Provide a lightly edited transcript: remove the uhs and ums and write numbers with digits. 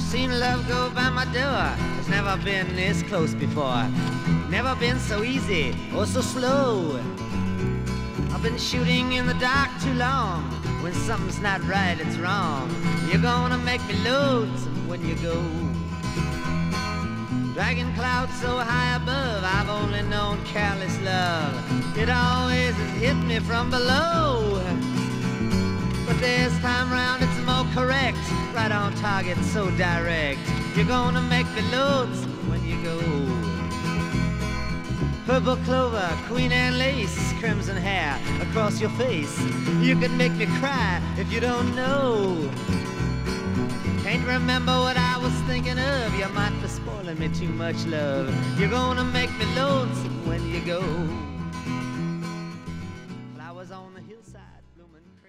Seen love go by my door. It's never been this close before. Never been so easy or so slow. I've been shooting in the dark too long. When something's not right, it's wrong. You're gonna make me lonesome when you go. Dragging clouds so high above, I've only known careless love. It always has hit me from below. But this time round it's more correct. Right on target, so direct. You're gonna make me lonesome when you go. Purple clover, Queen Anne lace, crimson hair across your face. You could make me cry if you don't know. Can't remember what I was thinking of. You might be spoiling me too much, love. You're gonna make me lonesome when you go. Flowers on the hillside blooming.